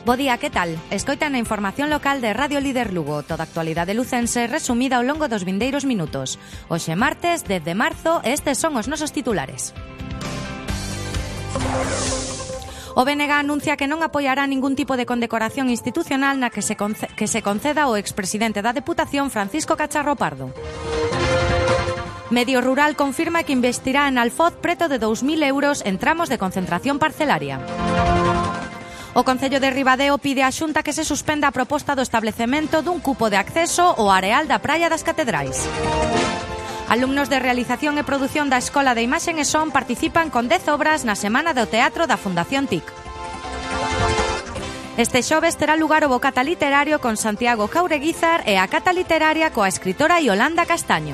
Bo día, que tal? Escoitan a información local de Radio Líder Lugo, toda a actualidade lucense resumida ao longo dos vindeiros minutos. Hoxe martes, 10 de marzo, estes son os nosos titulares. O BNG anuncia que non apoiará ningún tipo de condecoración institucional na que se conceda ao expresidente da Deputación Francisco Cacharro Pardo. Medio Rural confirma que investirá en Alfoz preto de 2.000 euros en tramos de concentración parcelaria. O Concello de Ribadeo pide á Xunta que se suspenda a proposta do establecemento dun cupo de acceso ao areal da Praia das Catedrais. Alumnos de realización e produción da Escola de Imaxen e Son participan con 10 obras na Semana do Teatro da Fundación TIC. Este xoves terá lugar o Bocata Literario con Santiago Caureguizar e a Cata Literaria coa escritora Iolanda Castaño.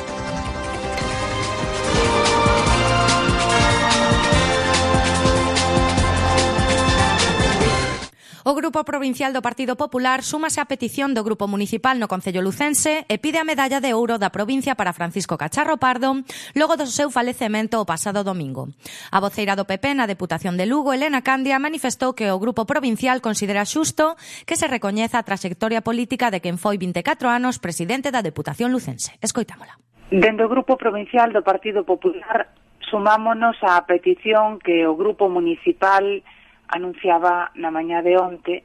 O Grupo Provincial do Partido Popular súmase á petición do Grupo Municipal no Concello Lucense e pide a medalla de ouro da provincia para Francisco Cacharro Pardo logo do seu falecemento o pasado domingo. A voceira do PP na Deputación de Lugo, Elena Candia, manifestou que o Grupo Provincial considera xusto que se recoñeza a traxectoria política de quen foi 24 anos presidente da Deputación Lucense. Escoitámola. Dende o Grupo Provincial do Partido Popular sumámonos á petición que o Grupo Municipal anunciaba na mañá de onte.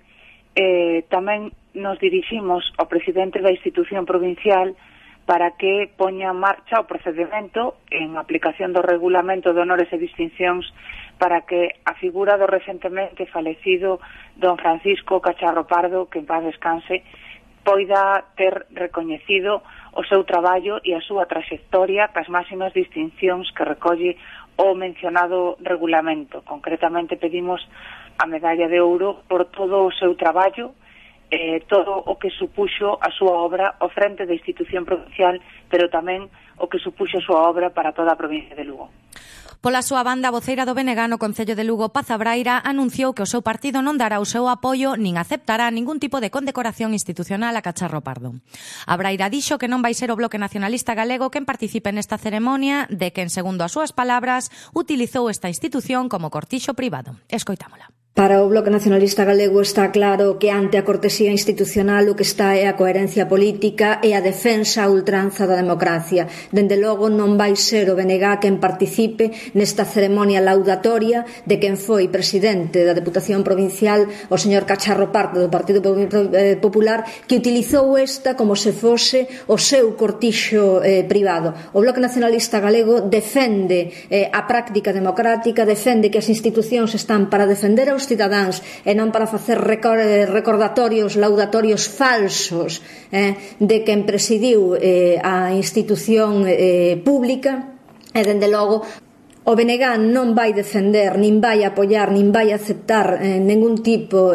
Tamén nos diriximos ao presidente da institución provincial para que poña en marcha o procedimento en aplicación do regulamento de honores e distincións para que a figura do recentemente falecido don Francisco Cacharro Pardo, que en paz descanse, poida ter recoñecido o seu traballo e a súa traxectoria cas máximas distincións que recolle o mencionado regulamento. Concretamente pedimos a medalla de ouro por todo o seu traballo, todo o que supuxo a súa obra ao frente da institución provincial, pero tamén o que supuxo a súa obra para toda a provincia de Lugo. Pola súa banda, a voceira do BNG no Concello de Lugo, Paz Abraira, anunciou que o seu partido non dará o seu apoio nin aceptará ningún tipo de condecoración institucional a Cacharro Pardo. Abraira dixo que non vai ser o Bloque Nacionalista Galego quen participe nesta ceremonia de quen, segundo as súas palabras, utilizou esta institución como cortixo privado. Escoitámola. Para o Bloque Nacionalista Galego está claro que ante a cortesía institucional o que está é a coherencia política e a defensa a ultranza da democracia. Dende logo non vai ser o BNG quen participe nesta ceremonia laudatoria de quen foi presidente da Deputación Provincial, o señor Cacharro Pardo do Partido Popular, que utilizou esta como se fose o seu cortixo privado. O Bloque Nacionalista Galego defende a práctica democrática, defende que as institucións están para defender aos cidadáns e non para facer recordatorios, laudatorios falsos de quen presidiu a institución pública. E dende logo o BNG non vai defender, nin vai apoiar, nin vai aceptar ningún tipo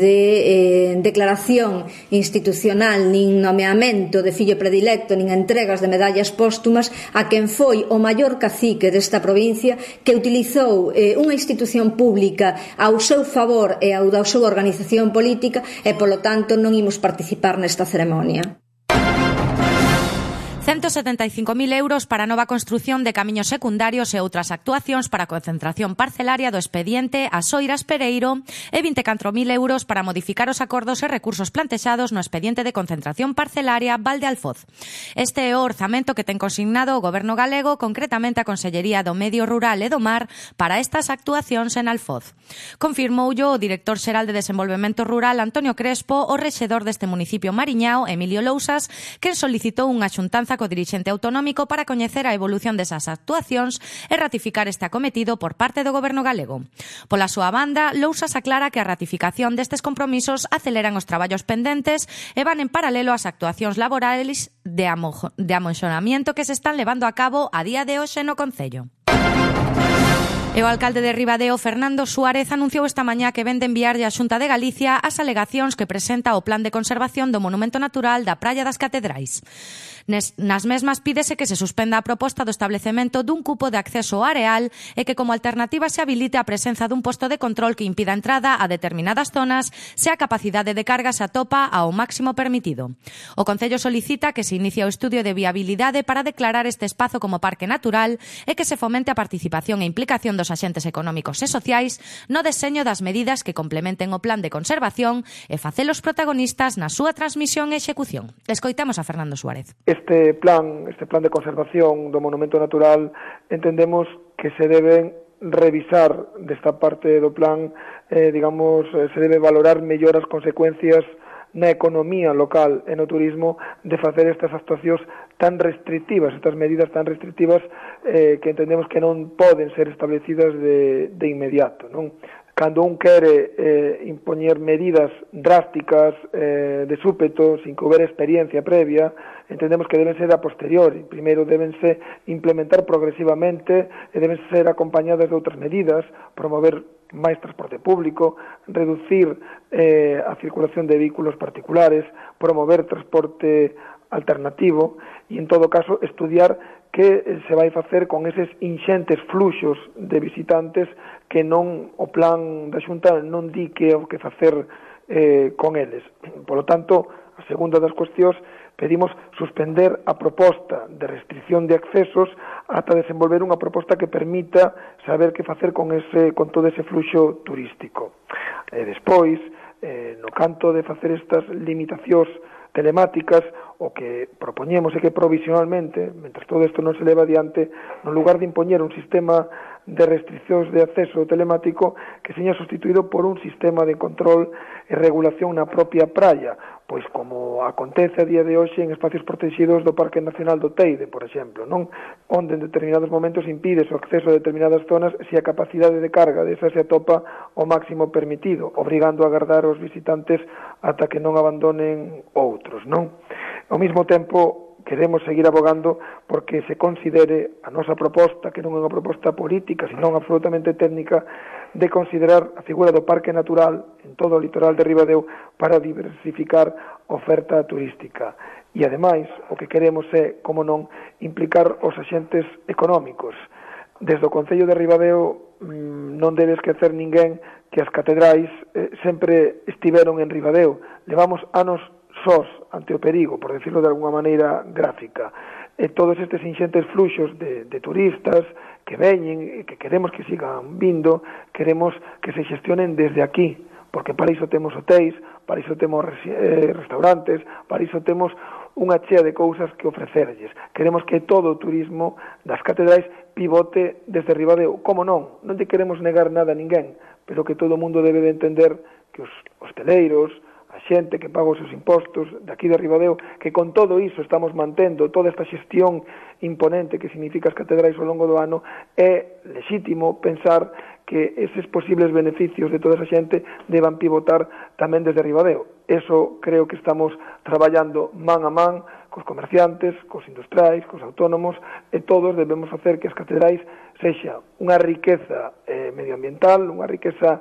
de declaración institucional, nin nomeamento de fillo predilecto, nin entregas de medallas póstumas a quen foi o maior cacique desta provincia, que utilizou unha institución pública ao seu favor e ao da súa organización política e, polo tanto, non imos participar nesta ceremonia. 175.000 euros para a nova construción de camiños secundarios e outras actuacións para a concentración parcelaria do expediente As Oiras Pereiro e 24.000 euros para modificar os acordos e recursos plantexados no expediente de concentración parcelaria Valde Alfoz. Este é o orzamento que ten consignado o Goberno galego, concretamente a Consellería do Medio Rural e do Mar, para estas actuacións en Alfoz. Confirmoullo o director xeral de Desenvolvemento Rural, Antonio Crespo, o rexedor deste municipio mariñao, Emilio Lousas, que solicitou unha xuntanza co dirixente autonómico para coñecer a evolución desas actuacións e ratificar este acometido por parte do Goberno galego. Pola súa banda, Lousas aclara que a ratificación destes compromisos aceleran os traballos pendentes e van en paralelo ás actuacións laborais de amoxonamiento que se están levando a cabo a día de hoxe no Concello. E o alcalde de Ribadeo, Fernando Suárez, anunciou esta mañá que vende enviarlle á Xunta de Galicia as alegacións que presenta o Plan de Conservación do Monumento Natural da Praia das Catedrais. Nas mesmas pídese que se suspenda a proposta do establecemento dun cupo de acceso ao areal e que como alternativa se habilite a presenza dun posto de control que impida a entrada a determinadas zonas se a capacidade de carga se atopa ao máximo permitido. O Concello solicita que se inicie o estudio de viabilidade para declarar este espazo como parque natural e que se fomente a participación e implicación dos axentes económicos e sociais no deseño das medidas que complementen o plan de conservación e facelos protagonistas na súa transmisión e execución. Escoitamos a Fernando Suárez. Este plan de conservación do monumento natural entendemos que se deben revisar desta parte do plan, se debe valorar mellor as consecuencias na economía local e no turismo de facer estas actuacións tan restrictivas, estas medidas tan restrictivas que entendemos que non poden ser establecidas de inmediato, non? Cando un quere impoñer medidas drásticas de súpeto, sin que houbera experiencia previa, entendemos que deben ser a posteriori. Primeiro debense implementar progresivamente e deben ser acompañadas de outras medidas, promover máis transporte público, reducir a circulación de vehículos particulares, promover transporte alternativo e, en todo caso, estudiar que se vai facer con eses inxentes fluxos de visitantes que non o plan da Xunta non di que o que facer con eles. Por lo tanto, a segunda das cuestións, pedimos suspender a proposta de restricción de accesos ata desenvolver unha proposta que permita saber que facer con todo ese fluxo turístico. Despois, no canto de facer estas limitacións telemáticas, o que propoñemos é que provisionalmente, mentre todo isto non se leva adiante, no lugar de impoñer un sistema de restriccións de acceso telemático, que seña sustituído por un sistema de control e regulación na propia praia, pois como acontece a día de hoxe en espacios protegidos do Parque Nacional do Teide, por exemplo, non? Onde en determinados momentos impide o acceso a determinadas zonas se a capacidade de carga desa se atopa ao máximo permitido, obrigando a agardar os visitantes ata que non abandonen outros, non? Ao mesmo tempo, queremos seguir abogando porque se considere a nosa proposta, que non é unha proposta política, senón absolutamente técnica, de considerar a figura do parque natural en todo o litoral de Ribadeo para diversificar a oferta turística. E, ademais, o que queremos é, como non, implicar os axentes económicos. Desde o Concello de Ribadeo non debe esquecer ninguén que as catedrais sempre estiveron en Ribadeo. Levamos anos sós ante o perigo, por decirlo de alguna maneira gráfica. E todos estes inxentes fluxos de turistas que veñen e que queremos que sigan vindo, queremos que se xestionen desde aquí, porque para iso temos hotéis, para iso temos restaurantes, para iso temos unha chea de cousas que ofrecerlles. Queremos que todo o turismo das catedrais pivote desde Ribadeo. Como non? Non te queremos negar nada a ninguén, pero que todo o mundo debe de entender que os hosteleiros, a xente que paga os seus impostos de aquí de Ribadeo, que con todo iso estamos mantendo toda esta xestión imponente que significa as catedrais ao longo do ano, é lexítimo pensar que eses posibles beneficios de toda esa xente deban pivotar tamén desde Ribadeo. Eso creo que estamos traballando man a man cos comerciantes, cos industriais, cos autónomos, e todos debemos facer que as catedrais sexa unha riqueza medioambiental, unha riqueza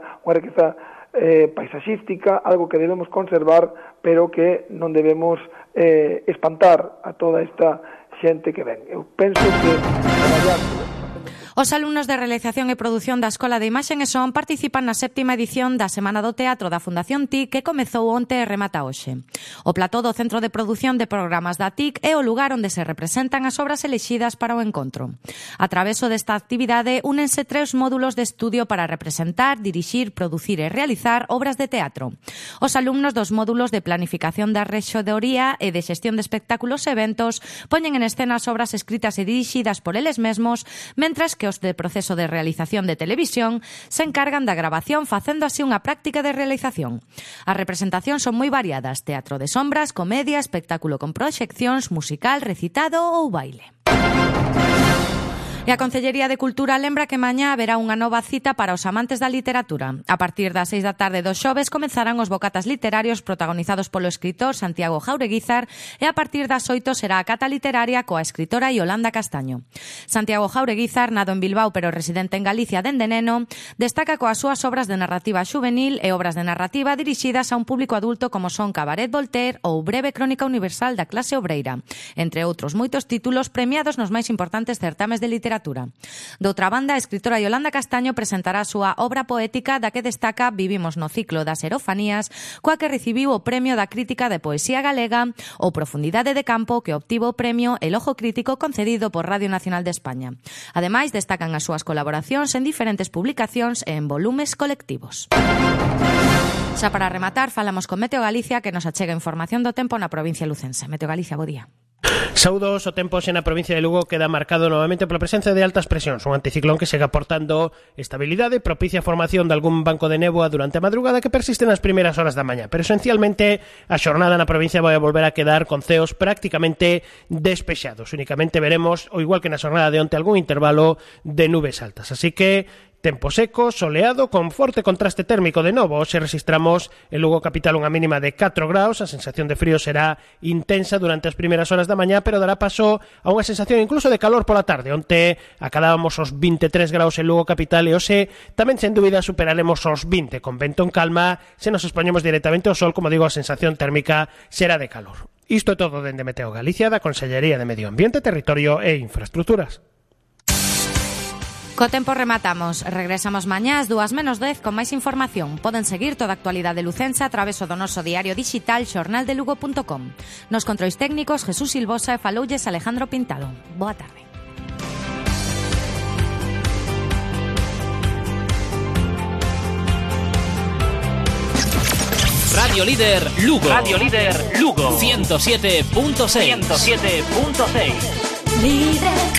paisaxística, algo que debemos conservar, pero que non debemos espantar a toda esta xente que ven. Eu penso que traballando. Os alumnos de Realización e Produción da Escola de Imaxe e Son participan na 7ª edición da Semana do Teatro da Fundación TIC que comezou onte e remata hoxe. O plató do Centro de Produción de Programas da TIC é o lugar onde se representan as obras elixidas para o encontro. A traveso desta actividade únense 3 módulos de estudio para representar, dirixir, producir e realizar obras de teatro. Os alumnos dos módulos de Planificación da Rexedoría e de Xestión de Espectáculos e Eventos poñen en escena as obras escritas e dirixidas por eles mesmos, mentres que os de proceso de realización de televisión se encargan da grabación facendo así unha práctica de realización. As representacións son moi variadas: teatro de sombras, comedia, espectáculo con proxeccións, musical, recitado ou baile. E a Concellería de Cultura lembra que mañá haberá unha nova cita para os amantes da literatura. A partir das 6 da tarde do xoves comezarán os bocatas literarios protagonizados polo escritor Santiago Jaureguizar e a partir das 8 será a cata literaria coa escritora Yolanda Castaño. Santiago Jaureguizar, nado en Bilbao pero residente en Galicia dende neno, destaca coas súas obras de narrativa xuvenil e obras de narrativa dirixidas a un público adulto como son Cabaret Voltaire ou Breve Crónica Universal da clase obreira, entre outros moitos títulos premiados nos máis importantes certames de literatura. Doutra banda, a escritora Yolanda Castaño presentará a súa obra poética da que destaca Vivimos no ciclo das erofanías, coa que recibiu o Premio da Crítica de Poesía Galega ou Profundidade de Campo, que obtivo o Premio El Ojo Crítico concedido por Radio Nacional de España. Ademais, destacan as súas colaboracións en diferentes publicacións e en volumes colectivos. Xa para rematar, falamos con Meteo Galicia, que nos achega información do tempo na provincia lucense. Meteo Galicia, bo día. Saúdos, o tempo na provincia de Lugo queda marcado novamente pola presencia de altas presións, un anticiclón que segue aportando estabilidade, propicia a formación de algún banco de néboa durante a madrugada que persiste nas primeiras horas da mañá, pero esencialmente a xornada na provincia vai a volver a quedar con ceos prácticamente despexados. Únicamente veremos, ou igual que na xornada de onte, algún intervalo de nubes altas, así que tempo seco, soleado, con forte contraste térmico de novo. Hoxe registramos en Lugo capital unha mínima de 4 graus, a sensación de frío será intensa durante as primeiras horas da mañá, pero dará paso a unha sensación incluso de calor pola tarde. Onte acadábamos os 23 graus en Lugo capital e hoxe tamén sen dúbida superaremos os 20, con vento en calma. Se nos expoñemos directamente ao sol, como digo, a sensación térmica será de calor. Isto é todo dende Meteo Galicia, da Consellería de Medio Ambiente, Territorio e Infraestructuras. Co tempo rematamos. Regresamos mañá ás 2:10 con máis información. Poden seguir toda a actualidade lucense a través do noso diario digital xornaldelugo.com. Nos controis técnicos Jesús Silvosa e faloulles Alejandro Pintado. Boa tarde. Radio Líder Lugo. Radio Líder Lugo. 107.6. 107.6. Líder.